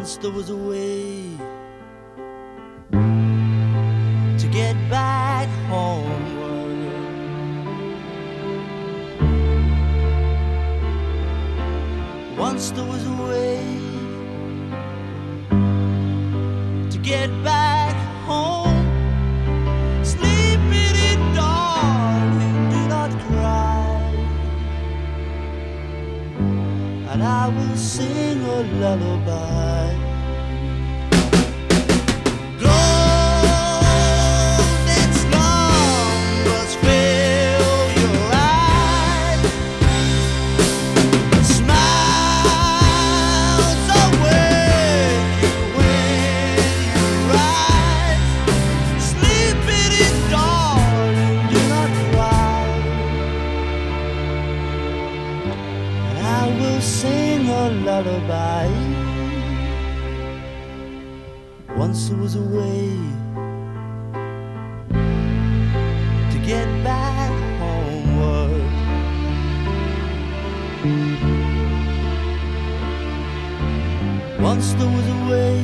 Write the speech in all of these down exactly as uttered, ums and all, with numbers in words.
Once there was a way to get back homeward. Once there was a way to get back home. Sleep in it, darling, do not cry, and I will sing a lullaby. Golden slumbers fill your eyes, smiles awake you when you rise. Sleep in it, darling, do not cry, and I will sing a lullaby. Once there was a way to get back homeward. Once there was a way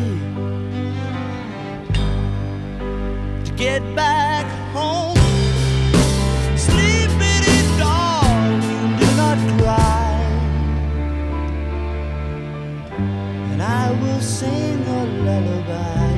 to get back home. Sleep in it, darling, do not cry, and I will sing a lullaby.